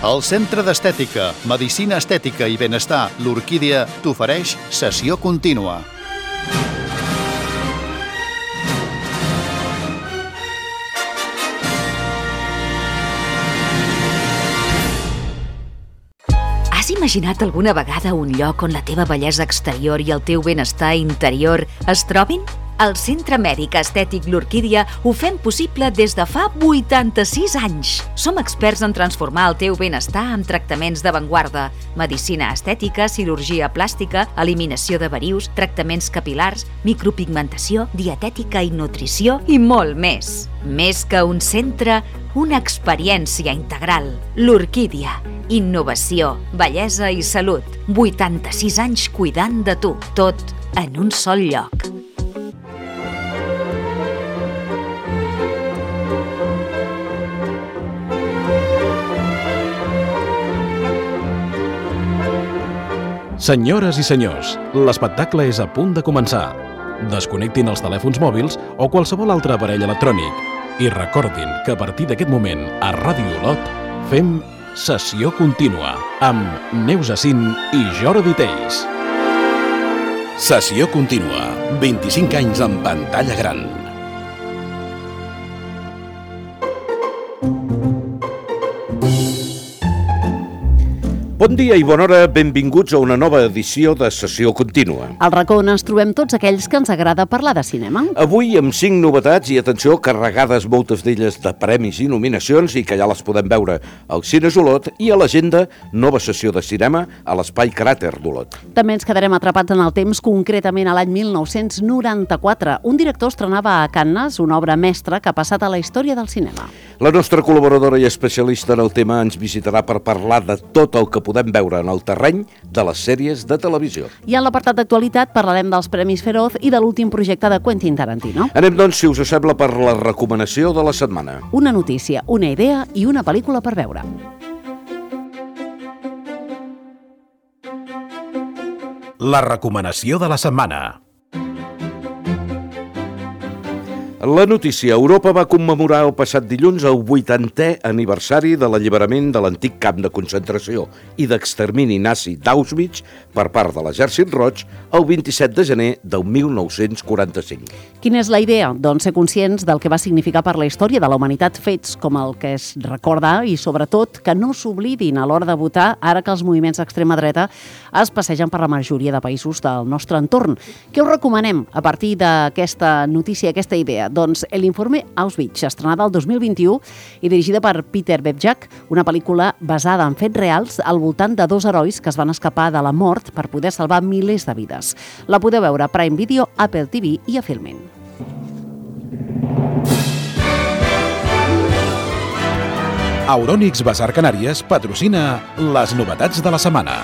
El Centre d'Estètica, Medicina Estètica i Benestar, l'Orquídia, t'ofereix sessió contínua. Has imaginat alguna vegada un lloc on la teva bellesa exterior i el teu benestar interior es trobin? Al Centre Mèdic Estètic L'Orquídia ho fem possible des de fa 86 anys. Som experts en transformar el teu benestar amb tractaments d'avantguarda, medicina estètica, cirurgia plàstica, eliminació de verius, tractaments capil·lars, micropigmentació, dietètica i nutrició i molt més. Més que un centre, una experiència integral. L'Orquídia. Innovació, bellesa i salut. 86 anys cuidant de tu. Tot en un sol lloc. Senyores i senyors, l'espectacle és a punt de començar. Desconnectin els telèfons mòbils o qualsevol altre aparell electrònic i recordin que a partir d'aquest moment a Ràdio Olot fem sessió contínua amb Neus Acín i Jordi Teis. Sessió contínua, 25 anys en pantalla gran. Bon dia i bona hora, benvinguts a una nova edició de Sessió Contínua. Al racó on ens trobem tots aquells que ens agrada parlar de cinema. Avui amb 5 novetats i, atenció, carregades moltes d'elles de premis i nominacions i que ja les podem veure al Cines Olot i a l'agenda nova sessió de cinema a l'Espai Cràter d'Olot. També ens quedarem atrapats en el temps, concretament a l'any 1994. Un director estrenava a Cannes una obra mestra que ha passat a la història del cinema. La nostra col·laboradora i especialista en el tema ens visitarà per parlar de tot el que podem veure en el terreny de les sèries de televisió. I en l'apartat d'actualitat parlarem dels Premis Feroz i de l'últim projecte de Quentin Tarantino. Anem, doncs, si us sembla, per la recomanació de la setmana. Una notícia, una idea i una pel·lícula per veure. La recomanació de la setmana. La notícia. Europa va commemorar el passat dilluns el 80è aniversari de l'alliberament de l'antic camp de concentració i d'extermini nazi d'Auschwitz per part de l'Exèrcit Roig el 27 de gener del 1945. Quina és la idea? Doncs ser conscients del que va significar per la història de la humanitat fets com el que es recorda i, sobretot, que no s'oblidin a l'hora de votar ara que els moviments d'extrema dreta es passegen per la majoria de països del nostre entorn. Què us recomanem a partir d'aquesta notícia, aquesta idea? Doncs l'informe Auschwitz, estrenada el 2021 i dirigida per Peter Bebjak, una pel·lícula basada en fets reals al voltant de 2 herois que es van escapar de la mort per poder salvar milers de vides. La podeu veure a Prime Video, Apple TV i a Filmin. Euronics Basar Canàries patrocina les novetats de la setmana.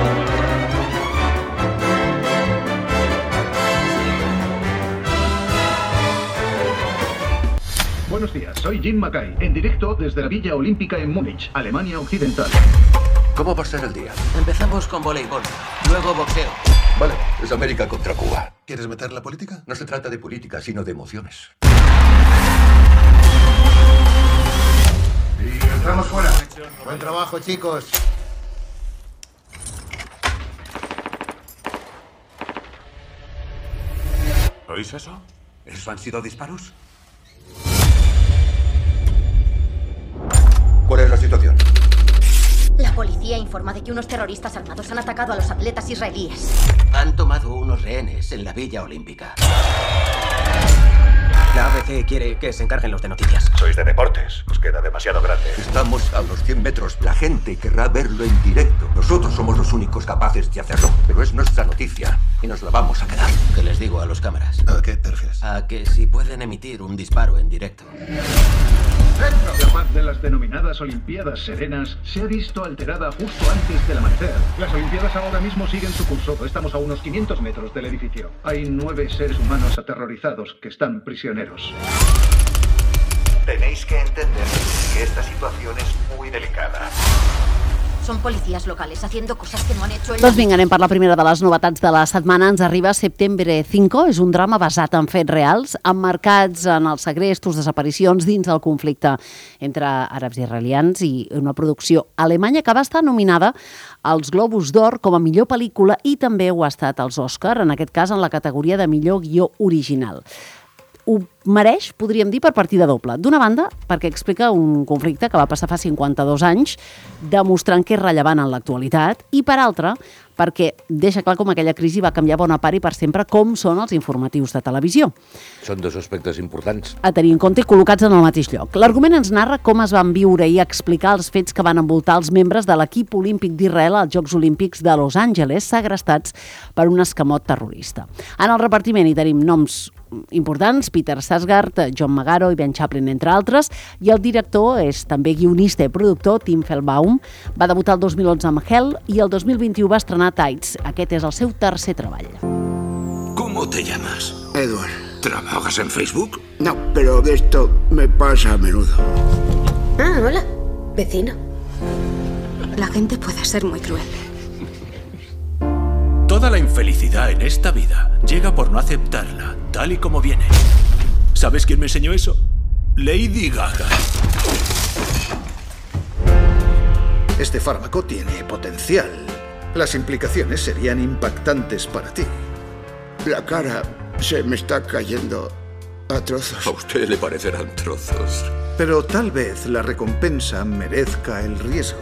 Buenos días, soy Jim Mackay, en directo desde la Villa Olímpica en Múnich, Alemania Occidental. ¿Cómo va a ser el día? Empezamos con voleibol, luego boxeo. Vale, es América contra Cuba. ¿Quieres meter la política? No se trata de política, sino de emociones. Y entramos fuera. Buen trabajo, chicos. ¿Oís eso? ¿Esos han sido disparos? ¿Cuál es la situación? La policía informa de que unos terroristas armados han atacado a los atletas israelíes. Han tomado unos rehenes en la Villa Olímpica. La ABC quiere que se encarguen los de noticias. Sois de deportes, os queda demasiado grande. Estamos a los 100 metros. La gente querrá verlo en directo. Nosotros somos los únicos capaces de hacerlo. Pero es nuestra noticia y nos la vamos a quedar. ¿Qué les digo a los cámaras? ¿A qué te refieres? A que si pueden emitir un disparo en directo. La paz de las denominadas Olimpiadas Serenas se ha visto alterada justo antes del amanecer. Las Olimpiadas ahora mismo siguen su curso. Estamos a unos 500 metros del edificio. Hay 9 seres humanos aterrorizados que están prisioneros. Tenéis que entender que esta situación es muy delicada. son policías locales haciendo cosas que no han hecho en Doncs vinga, anem per la primera de les novetats de la setmana. Ens arriba Septembre 5, és un drama basat en fets reals, emmarcats en els segrestos, desaparicions dins del conflicte entre àrabs i israelians, i una producció alemanya que va estar nominada als Globus d'Or com a millor pel·lícula i també ho ha estat als Òscar, en aquest cas en la categoria de millor guió original. Ho mereix, podríem dir, per partida doble. D'una banda, perquè explica un conflicte que va passar fa 52 anys, demostrant que és rellevant en l'actualitat, i per altra, perquè deixa clar com aquella crisi va canviar bona part i per sempre com són els informatius de televisió. Són dos aspectes importants. A tenir en compte i col·locats en el mateix lloc. L'argument ens narra com es van viure i explicar els fets que van envoltar els membres de l'equip olímpic d'Israel als Jocs Olímpics de Los Angeles, segrestats per un escamot terrorista. En el repartiment hi tenim noms importants, Peter Sarsgaard, John Magaro i Ben Chaplin, entre altres, i el director és també guionista i productor, Tim Feldbaum. Va debutar el 2011 amb Hell i el 2021 va estrenar Tides. Aquest és el seu tercer treball. ¿Cómo te llamas? Edward. ¿Trabajas en Facebook? No, pero de esto me pasa a menudo. Ah, hola. Vecino. La gente puede ser muy cruel. Toda la infelicidad en esta vida llega por no aceptarla, tal y como viene. ¿Sabes quién me enseñó eso? Lady Gaga. Este fármaco tiene potencial. Las implicaciones serían impactantes para ti. La cara se me está cayendo a trozos. A usted le parecerán trozos. Pero tal vez la recompensa merezca el riesgo.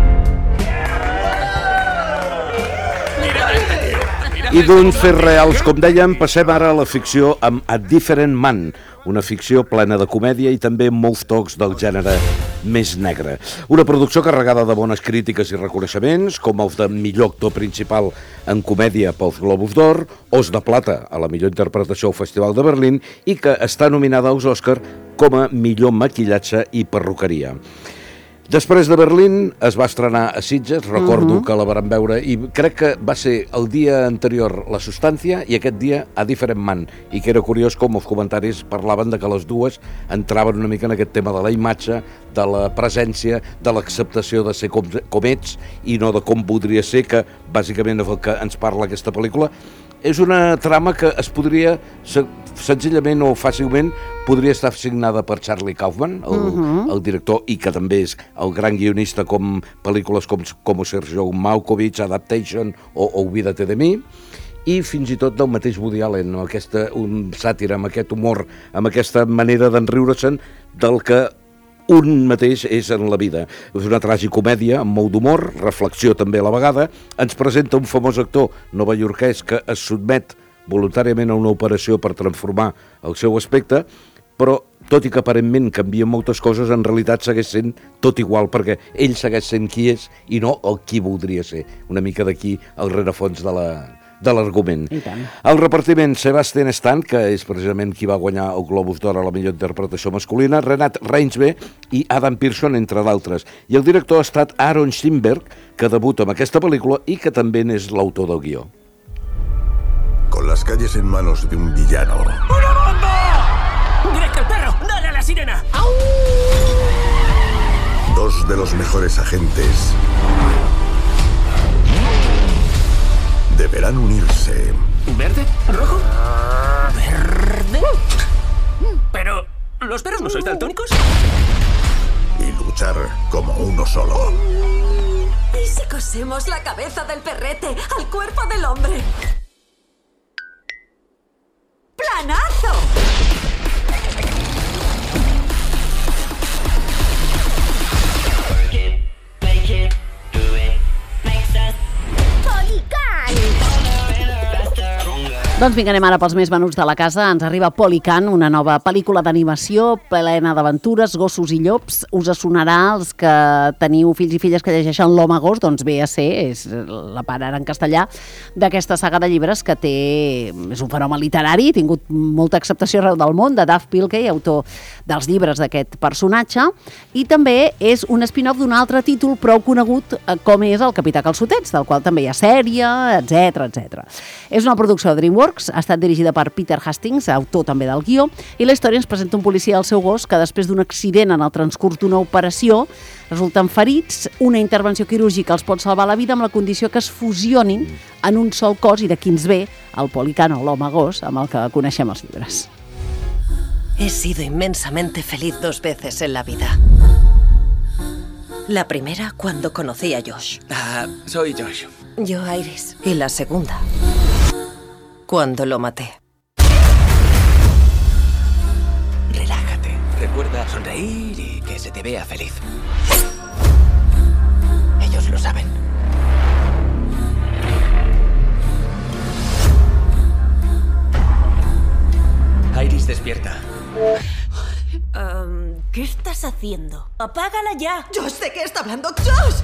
I d'uns fets reals, com dèiem, passem ara a la ficció amb A Different Man, una ficció plena de comèdia i també amb molts tocs del gènere més negre. Una producció carregada de bones crítiques i reconeixements, com els de millor actor principal en comèdia pels Globus d'Or, Os de Plata a la millor interpretació al Festival de Berlín i que està nominada als Òscar com a millor maquillatge i perruqueria. Després de Berlín es va estrenar a Sitges, recordo que la vàrem veure, i crec que va ser el dia anterior La Substància i aquest dia A Different Man, i que era curiós com els comentaris parlaven de que les dues entraven una mica en aquest tema de la imatge, de la presència, de l'acceptació de ser com ets i no de com podria ser, que bàsicament és el que ens parla aquesta pel·lícula. És una trama que es podria, senzillament o fàcilment, podria estar signada per Charlie Kaufman, el director, i que també és el gran guionista com pel·lícules com Sergio Malkovich, Adaptation o Olvídate de mi, i fins i tot del mateix Woody Allen, un sàtir, amb aquest humor, amb aquesta manera d'enriure-se'n del que un mateix és en la vida. És una tragicomèdia amb molt d'humor, reflexió també a la vegada. Ens presenta un famós actor novaiorquès que es sotmet voluntàriament a una operació per transformar el seu aspecte, però tot i que aparentment canvien moltes coses, en realitat segueix sent tot igual, perquè ell segueix sent qui és i no el qui voldria ser. Una mica d'aquí el rerefons de l'argument. El repartiment: Sebastian Stan, que és precisament qui va guanyar el Globus d'Or a la millor interpretació masculina, Renat Reinsve i Adam Pearson, entre d'altres. I el director ha estat Aaron Steinberg, que debuta amb aquesta pel·lícula i que també n'és l'autor del guió. Con las calles en manos de un villano. ¡Una bomba! ¡Directo el perro! ¡Dale a la sirena! ¡Au! Dos de los mejores agentes deberán unirse. ¿Verde? ¿Rojo? ¿Verde? Pero, ¿los perros no sois daltónicos? Y luchar como uno solo. ¿Y si cosemos la cabeza del perrete al cuerpo del hombre? ¡Planazo! Doncs vinga, anem ara pels més venuts de la casa. Ens arriba Polycan, una nova pel·lícula d'animació plena d'aventures, gossos i llops. Us sonarà els que teniu fills i filles que llegeixen L'Home Gos, doncs ve a ser, és la part ara en castellà, d'aquesta saga de llibres que és un fenomen literari, ha tingut molta acceptació arreu del món, de Dav Pilkey, autor dels llibres d'aquest personatge, i també és un spin-off d'un altre títol prou conegut com és El Capità Calçotets, del qual també hi ha sèrie, etc. És una producció de DreamWorks, Works, ha estat dirigida per Peter Hastings, autor també del guió, i la història ens presenta un policia i el seu gos que després d'un accident en el transcurs d'una operació resulten ferits, una intervenció quirúrgica els pot salvar la vida amb la condició que es fusionin en un sol cos i d'aquí ens ve el Policano, l'home gos, amb el que coneixem els llibres. He sido inmensamente feliz 2 veces en la vida. La primera cuando conocí a Josh. Soy Josh. Yo a Iris. Y la segunda cuando lo maté. Relájate. Recuerda sonreír y que se te vea feliz. Ellos lo saben. Iris, despierta. ¿Qué estás haciendo? ¡Apágala ya! ¡Josh, ¿de qué está hablando Josh?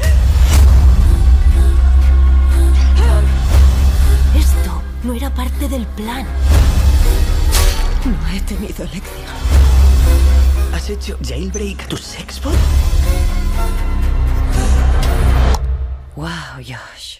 Esto no era parte del plan. No he tenido elección. ¿Has hecho jailbreak a tu sexbot? Wow, Josh.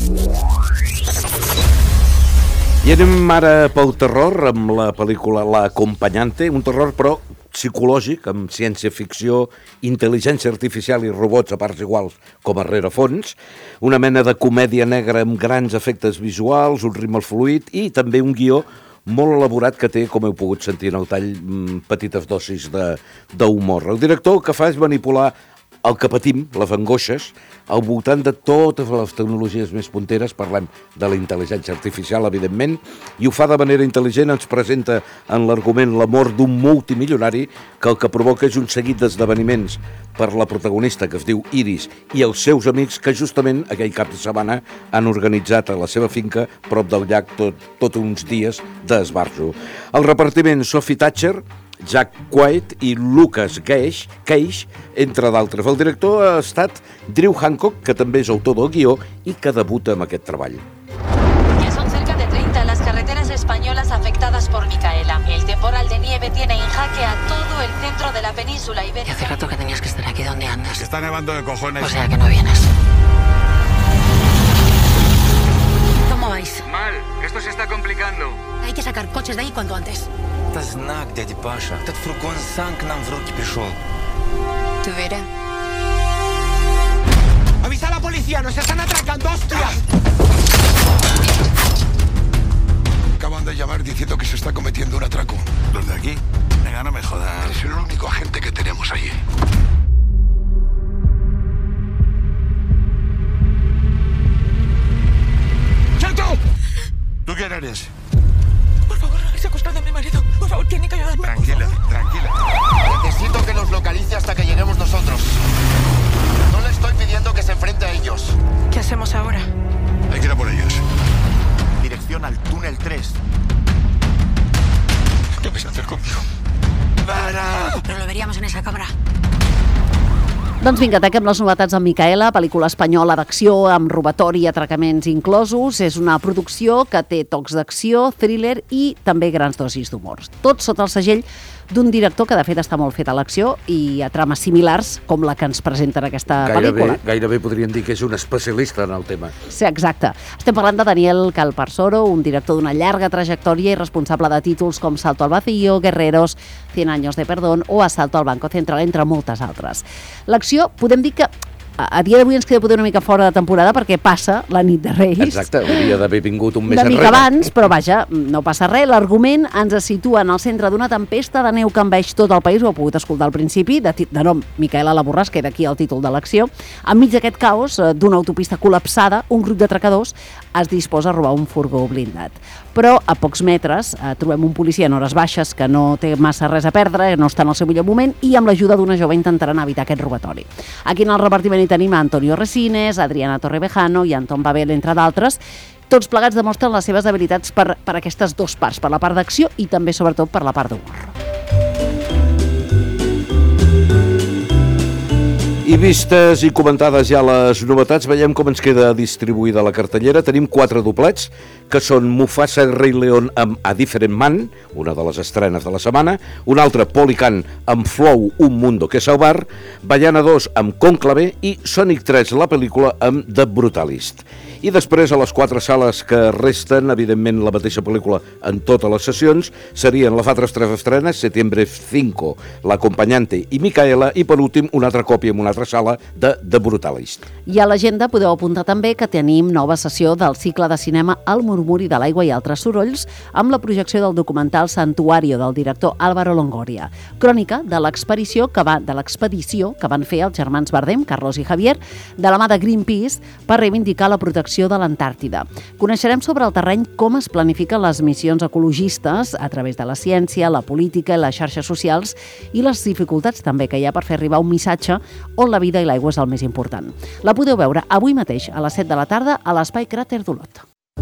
I anem ara pel terror amb la pel·lícula L'Acompanyante, un terror però psicològic, amb ciència-ficció, intel·ligència artificial i robots a parts iguals com a rerefons, una mena de comèdia negra amb grans efectes visuals, un ritme fluid i també un guió molt elaborat que té, com heu pogut sentir en el tall, petites dosis d'humor. El director el que fa és manipular el que patim, les angoixes, al voltant de totes les tecnologies més punteres, parlem de la intel·ligència artificial, evidentment, i ho fa de manera intel·ligent, ens presenta en l'argument la mort d'un multimilionari que el que provoca és un seguit d'esdeveniments per la protagonista, que es diu Iris, i els seus amics que justament aquell cap de setmana han organitzat a la seva finca, prop del llac, tot uns dies d'esbarjo. El repartiment: Sophie Thatcher, Jack Quaid i Lucas Gage, entre d'altres. El director ha estat Drew Hancock, que també és autor del guió i que debuta amb aquest treball. Ya son cerca de 30 las carreteras españolas afectadas por Micaela. El temporal de nieve tiene en jaque a todo el centro de la península ibérica. Y hace rato que tenías que estar aquí. ¿Dónde andas? Está nevando de cojones. O sea que no vienes. ¿Cómo vais? Mal, esto se está complicando. Hay que sacar coches de ahí cuanto antes. Это знак, дядя Паша. Этот фургон сам к нам в руки пришел. Tú verás. ¡Avisa a la policía! ¡Nos están atracando, hostia! Acaban de llamar diciendo que se está cometiendo un atraco. ¿Los de aquí? Venga, no me jodas. Eres el único agente que tenemos allí. ¡Chato! ¿Tú quién eres? Por favor, he secuestrado a mi marido. Por favor, tiene que ayudarme. Tranquila, tranquila. Necesito que nos localice hasta que lleguemos nosotros. No le estoy pidiendo que se enfrente a ellos. ¿Qué hacemos ahora? Hay que ir a por ellos. Dirección al túnel 3. ¿Qué vais a hacer conmigo? ¡Para! Pero lo veríamos en esa cámara. Doncs vinga, ataquem les novetats amb Micaela, pel·lícula espanyola d'acció amb robatori i atracaments inclosos. És una producció que té tocs d'acció, thriller i també grans dosis d'humor. Tot sota el segell d'un director que de fet està molt fet a l'acció i a trames similars com la que ens presenta en aquesta pel·lícula. Gairebé podríem dir que és un especialista en el tema. Sí, exacte. Estem parlant de Daniel Calparsoro, un director d'una llarga trajectòria i responsable de títols com Salto al Vacío, Guerreros, 100 años de perdón o Asalto al Banco Central, entre moltes altres. L'acció, podem dir que a dia d'avui ens queda poder una mica fora de temporada perquè passa la nit de Reis. Exacte, hauria d'haver vingut un mes enrere. Una mica abans, però vaja, no passa res. L'argument ens situa en el centre d'una tempesta de neu que envaeix tot el país, ho heu pogut escoltar al principi, de nom Micaela la Borràs, que era aquí el títol de l'acció. Enmig d'aquest caos, d'una autopista col·lapsada, un grup d'atracadors es disposa a robar un furgó blindat. Però a pocs metres trobem un policia en hores baixes que no té massa res a perdre, no està en el seu millor moment i amb l'ajuda d'una jove intentaran evitar aquest robatori. Aquí en el repartiment hi tenim a Antonio Resines, Adriana Torrevejano i Anton Babel, entre d'altres. Tots plegats demostren les seves habilitats per aquestes dues parts, per la part d'acció i també, sobretot, per la part d'humor. I vistes i comentades ja les novetats, veiem com ens queda distribuïda la cartellera. Tenim 4 doblets, que són Mufasa Rei León amb A Different Man, una de les estrenes de la setmana, un altre Policán amb Flow, Un Mundo que Salvar, Vaiana 2 amb Cónclave i Sonic 3, la pel·lícula, amb The Brutalist. I després, a les 4 sales que resten, evidentment la mateixa pel·lícula en totes les sessions, serien les altres 3 estrenes, Septiembre 5, L'Acompañante i Micaela, i per últim una altra còpia en una altra sala de The Brutalist. I a l'agenda podeu apuntar també que tenim nova sessió del cicle de cinema El murmuri de l'aigua i altres sorolls, amb la projecció del documental Santuario del director Álvaro Longoria, crònica de l'expedició que van fer els germans Bardem, Carlos i Javier, de la mà de Greenpeace, per reivindicar la protecció de l'Antàrtida. Coneixerem sobre el terreny com es planifiquen les missions ecologistes a través de la ciència, la política i les xarxes socials i les dificultats també que hi ha per fer arribar un missatge on la vida i l'aigua és el més important. La podeu veure avui mateix a les 7 de la tarda a l'Espai Cràter d'Olot.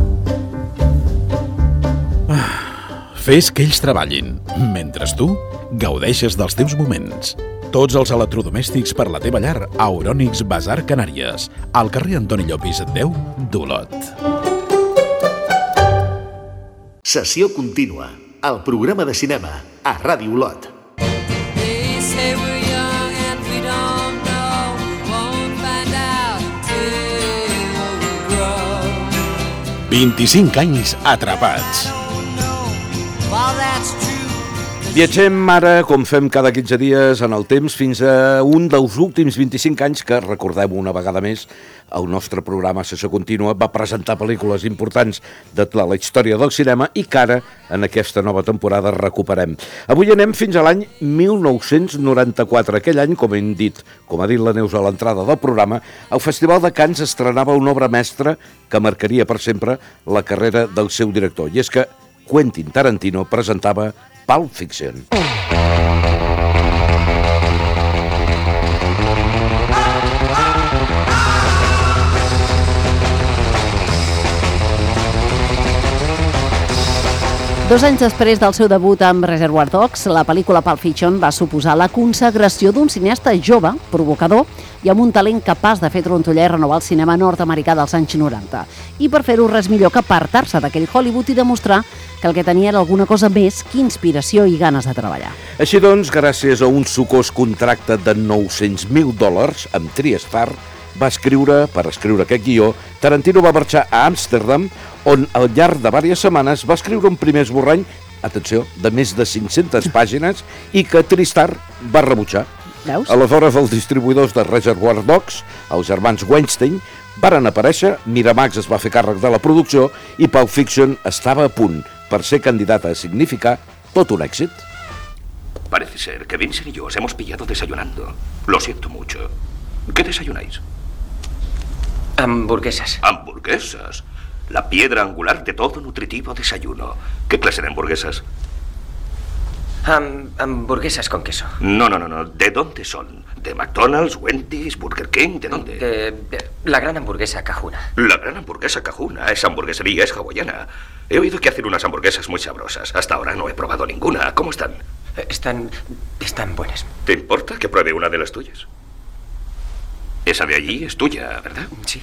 Fes que ells treballin, mentre tu gaudeixes dels teus moments. Tots els electrodomèstics per la teva llar a Euronics Bazar Canàries, al carrer Antoni Llopis 10 d'Olot. Sessió contínua, el programa de cinema a Ràdio Olot. 25 anys atrapats. Viatgem ara, com fem cada 15 dies en el temps, fins a un dels últims 25 anys que, recordem una vegada més, el nostre programa Sessió Contínua va presentar pel·lícules importants de la història del cinema i que ara, en aquesta nova temporada, recuperem. Avui anem fins a l'any 1994. Aquell any, com ha dit la Neus a l'entrada del programa, el Festival de Cannes estrenava una obra mestra que marcaria per sempre la carrera del seu director. I és que Quentin Tarantino presentava Pulp Fiction. Dos anys després del seu debut amb Reservoir Dogs, la pel·lícula Pulp Fiction va suposar la consagració d'un cineasta jove, provocador, i amb un talent capaç de fer trontollar i renovar el cinema nord-americà dels anys 90. I per fer-ho res millor que apartar-se d'aquell Hollywood i demostrar que el que tenia era alguna cosa més que inspiració i ganes de treballar. Així doncs, gràcies a un sucós contracte de $900.000 amb TriStar, per escriure aquest guió, Tarantino va marxar a Amsterdam, on al llarg de diverses setmanes va escriure un primer esborrany, atenció, de més de 500 pàgines, i que TriStar va rebutjar. Veus? Aleshores, els distribuïdors de Reservoir Dogs, els germans Weinstein, varen aparèixer, Miramax es va fer càrrec de la producció i Pulp Fiction estava a punt per ser candidata a significar tot un èxit. Parece ser que Vincent y yo os hemos pillado desayunando. Lo siento mucho. ¿Qué desayunáis? Hamburguesas. ¿Hamburguesas? La piedra angular de todo nutritivo desayuno. ¿Qué clase de hamburguesas? Hamburguesas con queso. No. ¿De dónde son? ¿De McDonald's, Wendy's, Burger King? ¿De dónde? De la gran hamburguesa Cajuna. La gran hamburguesa Cajuna. Esa hamburguesería es hawaiana. He oído que hacen unas hamburguesas muy sabrosas. Hasta ahora no he probado ninguna. ¿Cómo están? Están buenas. ¿Te importa que pruebe una de las tuyas? Esa de allí es tuya, ¿verdad? Sí.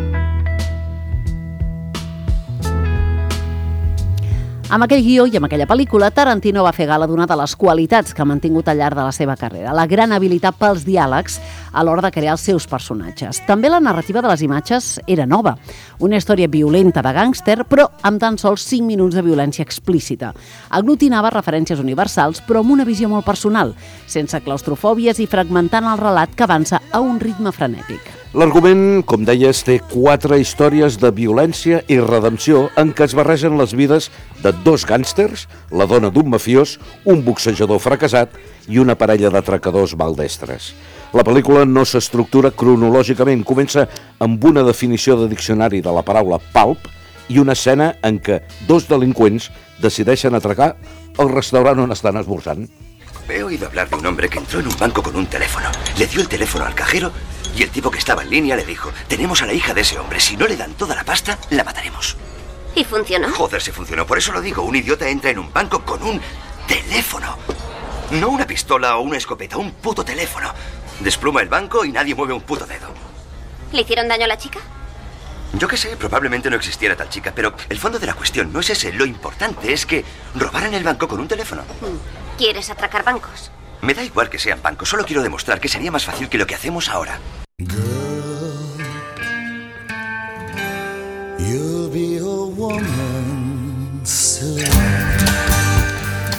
Amb aquell guió i amb aquella pel·lícula, Tarantino va fer gala d'una de les qualitats que ha mantingut al llarg de la seva carrera, la gran habilitat pels diàlegs a l'hora de crear els seus personatges. També la narrativa de les imatges era nova, una història violenta de gàngster, però amb tan sols 5 minuts de violència explícita. Aglutinava referències universals, però amb una visió molt personal, sense claustrofòbies i fragmentant el relat que avança a un ritme frenètic. L'argument, com deies, té 4 històries de violència i redempció en què es barregen les vides de 2 gàngsters, la dona d'un mafiós, un boxejador fracassat i una parella d'atracadors maldestres. La pel·lícula no s'estructura cronològicament, comença amb una definició de diccionari de la paraula pulp i una escena en què 2 delinqüents decideixen atracar el restaurant on estan esmorzant. He oído hablar de un hombre que entró en un banco con un teléfono. Le dio el teléfono al cajero y el tipo que estaba en línea le dijo: tenemos a la hija de ese hombre, si no le dan toda la pasta, la mataremos. ¿Y funcionó? Joder, se funcionó, por eso lo digo. Un idiota entra en un banco con un teléfono. No una pistola o una escopeta, un puto teléfono. Despluma el banco y nadie mueve un puto dedo. ¿Le hicieron daño a la chica? Yo qué sé, probablemente no existiera tal chica, pero el fondo de la cuestión no es ese. Lo importante es que robaran el banco con un teléfono. ¿Quieres atracar bancos? Me da igual que sean bancos, solo quiero demostrar que sería más fácil que lo que hacemos ahora.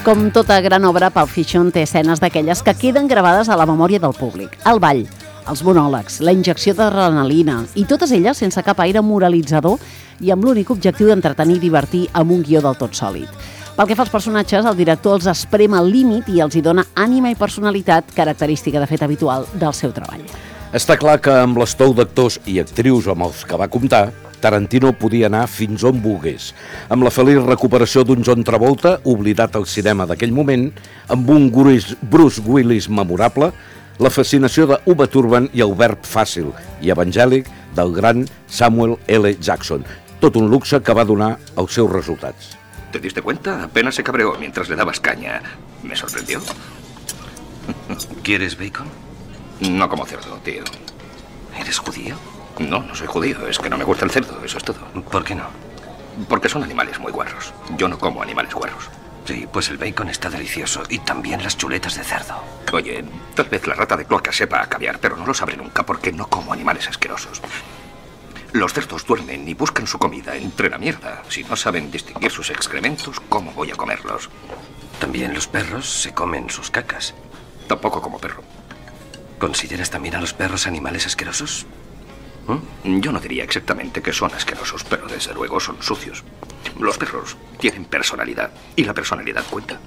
Com tota gran obra, Pulp Fiction té escenes d'aquelles que queden gravades a la memòria del públic. El ball, els monòlegs, la injecció d'adrenalina, i totes elles sense cap aire moralitzador i amb l'únic objectiu d'entretenir i divertir amb un guió del tot sòlid. Pel que fa als personatges, el director els esprem al límit i els hi dona ànima i personalitat, característica de fet habitual del seu treball. Està clar que amb l'estou d'actors i actrius amb els que va comptar, Tarantino podia anar fins on volgués. Amb la feliç recuperació d'un John Travolta, oblidat al cinema d'aquell moment, amb un Bruce Willis memorable, la fascinació de Uma Thurman i el verb fàcil i evangèlic del gran Samuel L. Jackson. Tot un luxe que va donar els seus resultats. ¿Te diste cuenta? Apenas se cabreó mientras le dabas caña. Me sorprendió. ¿Quieres bacon? No como cerdo, tío. ¿Eres judío? No, no soy judío. Es que no me gusta el cerdo, eso es todo. ¿Por qué no? Porque son animales muy guarros. Yo no como animales guarros. Sí, pues el bacon está delicioso. Y también las chuletas de cerdo. Oye, tal vez la rata de cloaca sepa a caviar, pero no lo sabré nunca porque no como animales asquerosos. Los cerdos duermen y buscan su comida entre la mierda. Si no saben distinguir sus excrementos, ¿cómo voy a comerlos? También los perros se comen sus cacas. Tampoco como perro. ¿Consideras también a los perros animales asquerosos? Yo no diría exactamente que son asquerosos, pero desde luego son sucios. Los perros tienen personalidad y la personalidad cuenta.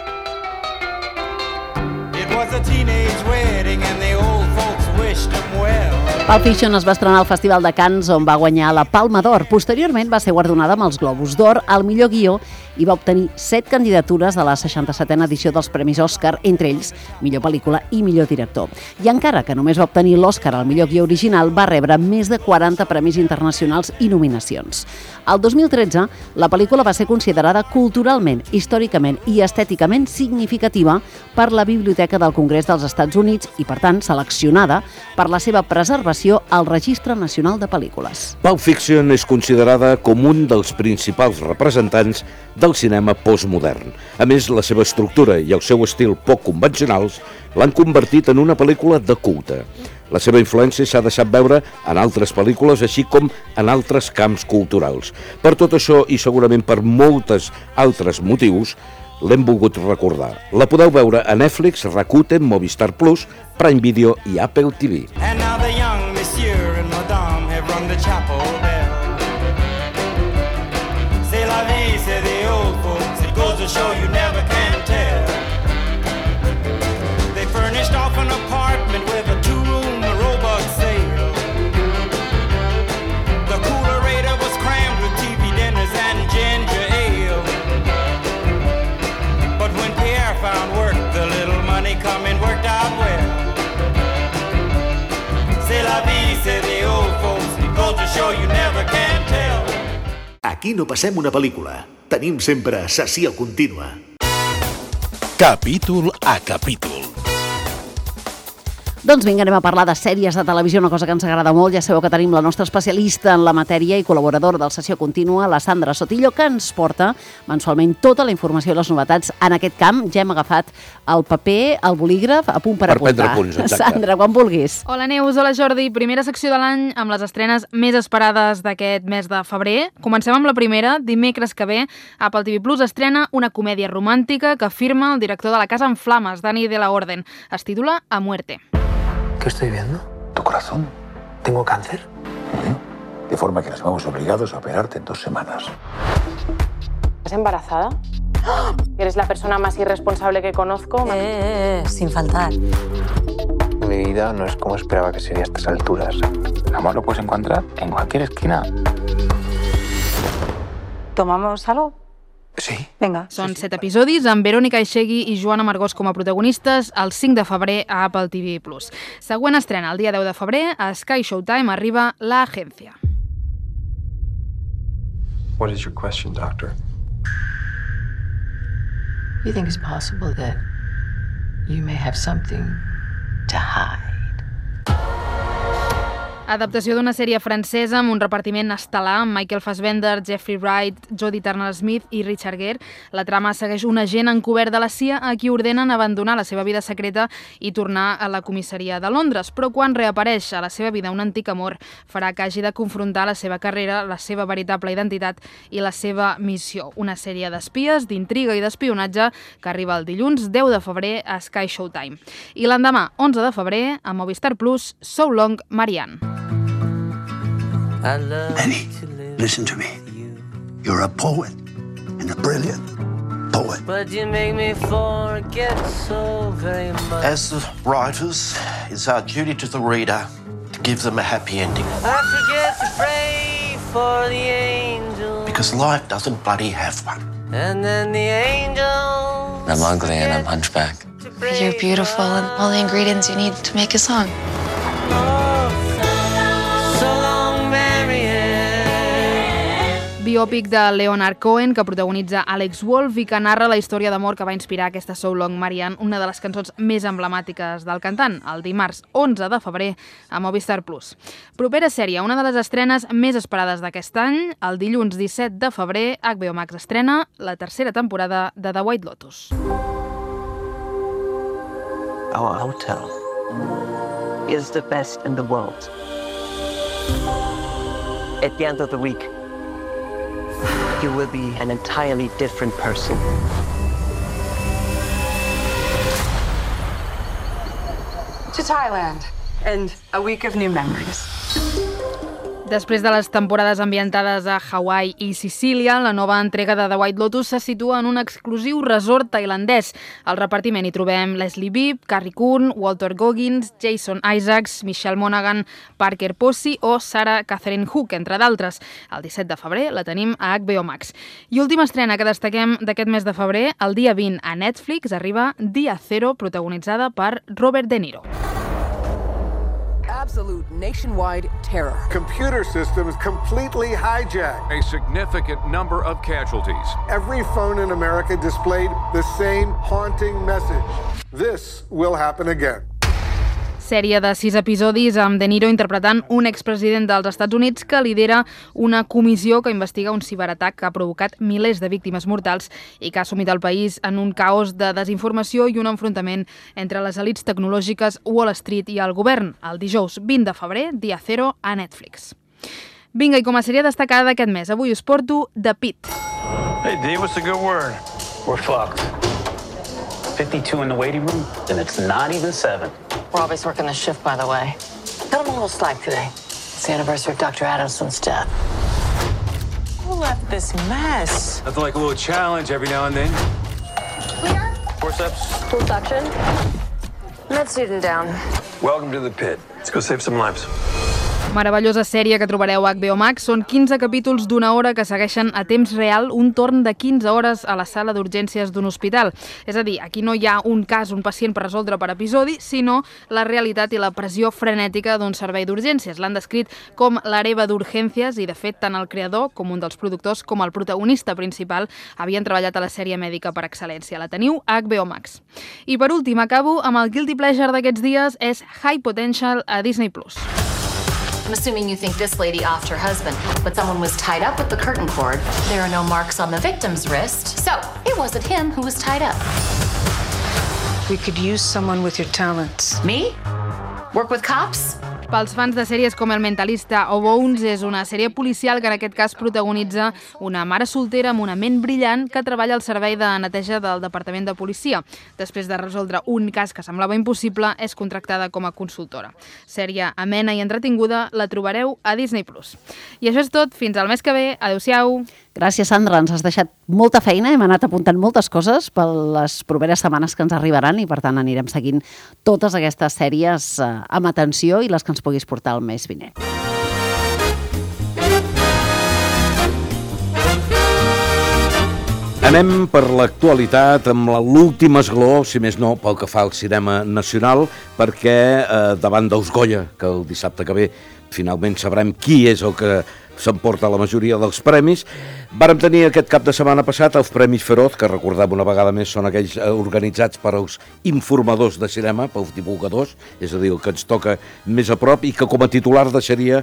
Pulp Fiction es va estrenar al Festival de Cannes, on va guanyar la Palma d'Or. Posteriorment va ser guardonada amb els Globus d'Or al millor guió i va obtenir 7 candidatures a la 67a edició dels Premis Òscar, entre ells millor pel·lícula i millor director. I encara que només va obtenir l'Òscar al millor guió original, va rebre més de 40 premis internacionals i nominacions. El 2013, la pel·lícula va ser considerada culturalment, històricament i estèticament significativa per la Biblioteca del Congrés dels Estats Units i, per tant, seleccionada per la seva preservació al Registre Nacional de Pel·lícules. Pulp Fiction és considerada com un dels principals representants del cinema postmodern. A més, la seva estructura i el seu estil poc convencionals l'han convertit en una pel·lícula de culte. La seva influència s'ha deixat veure en altres pel·lícules, així com en altres camps culturals. Per tot això, i segurament per moltes altres motius, l'hem volgut recordar. La podeu veure a Netflix, Rakuten, Movistar Plus, Prime Video i Apple TV. And now the young monsieur and madame have rung the chapel bell. C'est la vie, say the old folks. It goes to show you never can tell. They furnished off an apartment with a 2-room robot sale. The coolerator was crammed with TV dinners and ginger ale. But when Pierre found work, the little money coming worked out well. C'est la vie, say the old folks. It goes to show you never can tell. Aquí no passem una pel·lícula. Tenim sempre sessió contínua. Capítol a capítol. Doncs vinga, anem a parlar de sèries de televisió, una cosa que ens agrada molt. Ja sabeu que tenim la nostra especialista en la matèria i col·laboradora del Sessió Contínua, la Sandra Sotillo, que ens porta mensualment tota la informació i les novetats en aquest camp. Ja hem agafat el paper, el bolígraf, a punt per apuntar. prendre punts, exacte. Sandra, quan vulguis. Hola Neus, hola Jordi. Primera secció de l'any amb les estrenes més esperades d'aquest mes de febrer. Comencem amb la primera. Dimecres que ve, Apple TV Plus estrena una comèdia romàntica que firma el director de La Casa en Flames, Dani de la Orden. Es titula A Muerte. ¿Qué estoy viendo? ¿Tu corazón? ¿Tengo cáncer? De forma que nos vamos obligados a operarte en 2 semanas. ¿Estás embarazada? Eres la persona más irresponsable que conozco. Sin faltar. Mi vida no es como esperaba que sería a estas alturas. El amor lo puedes encontrar en cualquier esquina. ¿Tomamos algo? Sí. Vinga. Són 7 episodis amb Verónica Echegui i Joana Margós com a protagonistes el 5 de febrer a Apple TV+. Següent estrena, el dia 10 de febrer, a Sky Showtime arriba La Agencia. What is your question, doctor? You think it's possible that you may have something to hide? Adaptació d'una sèrie francesa amb un repartiment estel·lar amb Michael Fassbender, Jeffrey Wright, Jodie Turner-Smith i Richard Gere. La trama segueix un agent encobert de la CIA a qui ordenen abandonar la seva vida secreta i tornar a la comissaria de Londres, però quan reapareix a la seva vida un antic amor farà que hagi de confrontar la seva carrera, la seva veritable identitat i la seva missió. Una sèrie d'espies, d'intriga i d'espionatge que arriba el dilluns 10 de febrer a Sky Showtime. I l'endemà, 11 de febrer, a Movistar Plus, So Long, Marianne. Eddie, listen to me. You're a poet, and a brilliant poet. But you make me forget so very much. As the writers, it's our duty to the reader to give them a happy ending. I forget to pray for the angels. Because life doesn't bloody have one. And then the angels. I'm ugly and I'm hunchback. You're beautiful and all the ingredients you need to make a song. Biòpic de Leonard Cohen, que protagonitza Alex Wolff i que narra la història d'amor que va inspirar aquesta So Long Marianne, una de les cançons més emblemàtiques del cantant, el dimarts 11 de febrer a Movistar Plus. Propera sèrie, una de les estrenes més esperades d'aquest any, el dilluns 17 de febrer, HBO Max estrena la tercera temporada de The White Lotus. Our hotel is the best in the world. At the end of the week, you will be an entirely different person. To Thailand, and a week of new memories. Després de les temporades ambientades a Hawaii i Sicília, la nova entrega de The White Lotus se situa en un exclusiu resort tailandès. Al repartiment hi trobem Leslie Bibb, Carrie Coon, Walter Goggins, Jason Isaacs, Michelle Monaghan, Parker Posey o Sarah Catherine Hook, entre d'altres. El 17 de febrer la tenim a HBO Max. I última estrena que destaquem d'aquest mes de febrer, el dia 20 a Netflix arriba Dia Zero, protagonitzada per Robert De Niro. Absolute nationwide terror. Computer systems completely hijacked. A significant number of casualties. Every phone in America displayed the same haunting message. This will happen again. Sèrie de 6 episodis amb De Niro interpretant un expresident dels Estats Units que lidera una comissió que investiga un ciberatac que ha provocat milers de víctimes mortals i que ha sumit el país en un caos de desinformació i un enfrontament entre les elits tecnològiques, Wall Street i el govern. El dijous 20 de febrer, Dia Zero, a Netflix. Vinga, i com a sèrie destacada d'aquest mes, avui us porto The Pitt. Hey, D, what's a good word? We're fucked. 52 in the waiting room, and it's not even 7. We're always working the shift, by the way. Got him a little slack today. It's the anniversary of Dr. Adamson's death. Who left this mess? Nothing like a little challenge every now and then. Clear. Forceps. Full suction. Med student down. Welcome to the pit. Let's go save some lives. Meravellosa sèrie que trobareu a HBO Max. Són 15 capítols d'una hora que segueixen a temps real un torn de 15 hores a la sala d'urgències d'un hospital. És a dir, aquí no hi ha un cas, un pacient per resoldre per episodi, sinó la realitat i la pressió frenètica d'un servei d'urgències. L'han descrit com l'hereva d'urgències i, de fet, tant el creador com un dels productors com el protagonista principal havien treballat a la sèrie mèdica per excel·lència. La teniu a HBO Max. I per últim, acabo amb el guilty pleasure d'aquests dies, és High Potential a Disney+. I'm assuming you think this lady offed her husband, but someone was tied up with the curtain cord. There are no marks on the victim's wrist, so it wasn't him who was tied up. We could use someone with your talents. Me? Work with cops? Pels fans de sèries com El Mentalista o Bones, és una sèrie policial que en aquest cas protagonitza una mare soltera amb una ment brillant que treballa al servei de neteja del Departament de Policia. Després de resoldre un cas que semblava impossible, és contractada com a consultora. Sèrie amena i entretinguda, la trobareu a Disney+. I això és tot, fins al mes que ve. Adéu-siau. Gràcies, Sandra. Ens has deixat molta feina, hem anat apuntant moltes coses per les properes setmanes que ens arribaran i, per tant, anirem seguint totes aquestes sèries amb atenció i les que ens puguis portar el mes vinent. Anem per l'actualitat amb l'últim esglaó, si més no, pel que fa al cinema nacional, perquè davant dels Goya, que el dissabte que ve finalment sabrem qui és el que s'emporta la majoria dels premis, Vàrem tenir aquest cap de setmana passat els Premis Feroz, que recordem una vegada més són aquells organitzats per als informadors de cinema, pels divulgadors, és a dir, el que ens toca més a prop, i que com a titular deixaria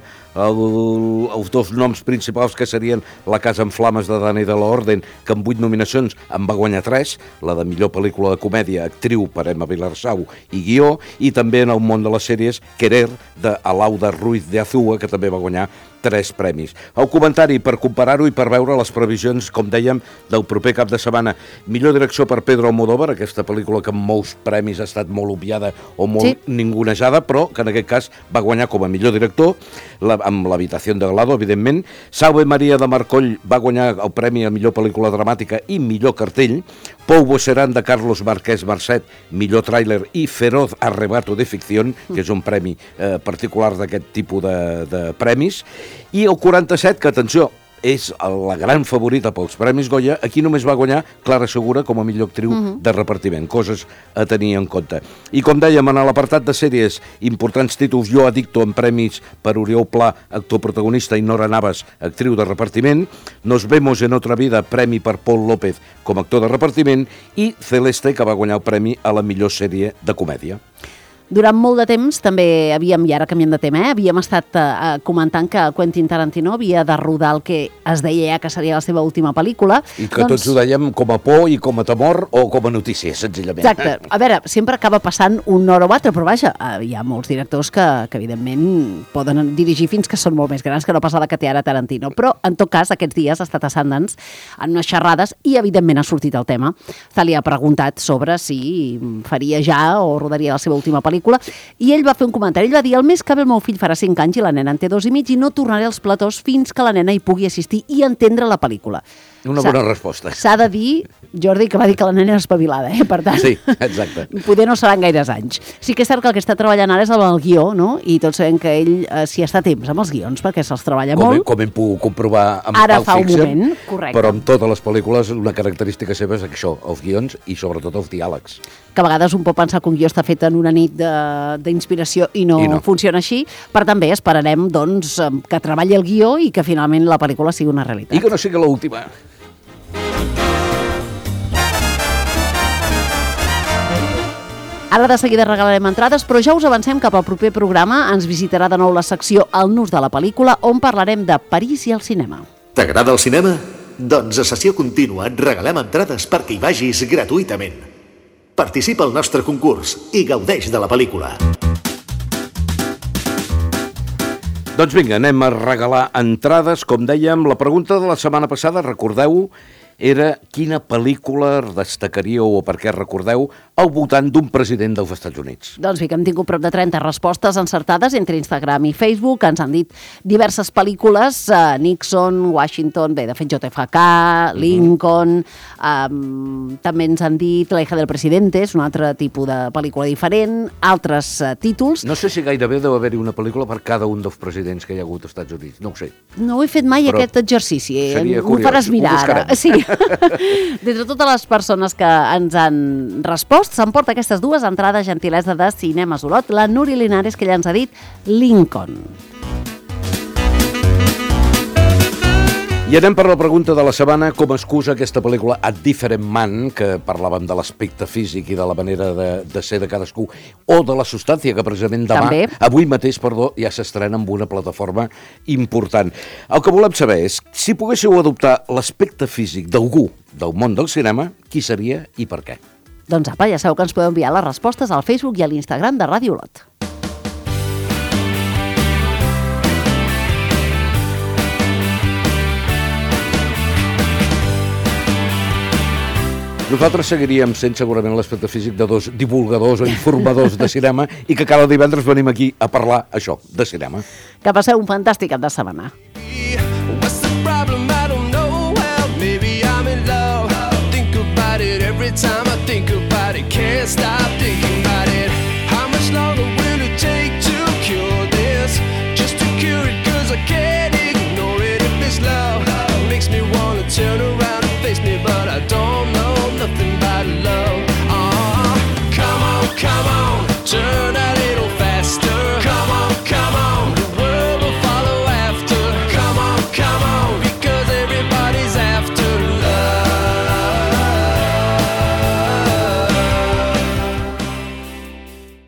els dos noms principals, que serien La casa en flames de Dani de la Orden, que amb 8 nominacions en va guanyar 3, la de millor pel·lícula de comèdia, actriu per Emma Vilarsau i guió, i també en el món de les sèries Querer, de Alauda Ruiz de Azúa, que també va guanyar 3 premis. El comentari per comparar-ho i per veure les previsions, com dèiem, del proper cap de setmana. Millor direcció per Pedro Almodóvar, aquesta pel·lícula que amb molts premis ha estat molt obviada o molt ningunejada, però que en aquest cas va guanyar com a millor director, amb l'Habitació de Glado, evidentment. Salve Maria de Marcoll va guanyar el premi a millor pel·lícula dramàtica i millor cartell. Pou Bocerán de Carlos Marquès Marcet, millor tràiler, i Feroz Arrebato de Ficción, que és un premi particular d'aquest tipus de premis. I el 47, que, atenció, és la gran favorita pels Premis Goya, aquí només va guanyar Clara Segura com a millor actriu de repartiment, coses a tenir en compte. I com dèiem, en l'apartat de sèries, importants títols: Yo Adicto, en premis per Oriol Pla, actor protagonista, i Nora Navas, actriu de repartiment. Nos vemos en otra vida, premi per Paul López com a actor de repartiment, i Celeste, que va guanyar el premi a la millor sèrie de comèdia. Durant molt de temps també havíem, i ara canviem de tema, havíem estat comentant que Quentin Tarantino havia de rodar el que es deia que seria la seva última pel·lícula. I que tots ho dèiem com a por i com a temor o com a notícia, senzillament. Exacte. A veure, sempre acaba passant una hora o altra, però vaja, hi ha molts directors que evidentment poden dirigir fins que són molt més grans, que no passa la que té ara Tarantino. Però, en tot cas, aquests dies ha estat a Sundance en unes xerrades i, evidentment, ha sortit el tema. Se li ha preguntat sobre si faria ja o rodaria la seva última pel·lícula, i ell va fer un comentari. Ell va dir: el mes que ve el meu fill farà 5 anys i la nena en té 2 i mig, i no tornaré als platós fins que la nena hi pugui assistir i entendre la pel·lícula. Una bona resposta. S'ha de dir, Jordi, que va dir que la nena era espavilada, per tant... Sí, exacte. Poder no seran gaires anys. Sí que és cert que el que està treballant ara és amb el guió, no? I tots sabem que ell s'hi està a temps amb els guions, perquè se'ls treballa molt. Com hem pogut comprovar amb ara Pulp fa un Fiction, moment, correcte. Però amb totes les pel·lícules una característica seva és això, els guions i sobretot els diàlegs. Que a vegades un pot pensar que un guió està fet en una nit d'inspiració i no funciona així, però també esperarem doncs, que treballi el guió i que finalment la pel·lícula sigui una realitat. I que no sigui l'última. Ara de seguida regalarem entrades, però ja us avancem cap al proper programa. Ens visitarà de nou la secció El nus de la pel·lícula, on parlarem de París i el cinema. T'agrada el cinema? Doncs a Sessió Contínua et regalem entrades perquè hi vagis gratuïtament. Participa al nostre concurs i gaudeix de la pel·lícula. Doncs vinga, anem a regalar entrades. Com dèiem, la pregunta de la setmana passada, recordeu, era quina pel·lícula destacaríeu o per què recordeu al voltant d'un president dels Estats Units. Doncs sí, que hem tingut prop de 30 respostes encertades entre Instagram i Facebook. Ens han dit diverses pel·lícules, Nixon, Washington, bé, de fet JFK, Lincoln, també ens han dit La hija del presidente, és un altre tipus de pel·lícula diferent, altres títols. No sé si gairebé deu haver-hi una pel·lícula per cada un dels presidents que hi ha hagut als Estats Units, no ho sé. No ho he fet mai, aquest exercici. Ho faràs mirar ara. Sí. D'entre totes les persones que ens han respost, s'emporta aquestes 2 entrades, gentilesa de Cinemes Olot, la Núria Linares, que ja ens ha dit Lincoln. I anem per la pregunta de la setmana, com excusa aquesta pel·lícula A Different Man, que parlàvem de l'aspecte físic i de la manera de ser de cadascú, o de la substància, que precisament avui mateix, ja s'estrena amb una plataforma important. El que volem saber és, si poguéssiu adoptar l'aspecte físic d'algú del món del cinema, qui seria i per què? Doncs apa, ja sabeu que ens podeu enviar les respostes al Facebook i a l'Instagram de Ràdio Olot. Nosaltres seguiríem sent segurament l'aspecte físic de 2 divulgadors o informadors de cinema i que cada divendres venim aquí a parlar això, de cinema. Que passeu un fantàstic cap de setmana. What's the problem? I don't know. Well, maybe I'm in love. Think about it every time I think about it. Can't stop thinking about it.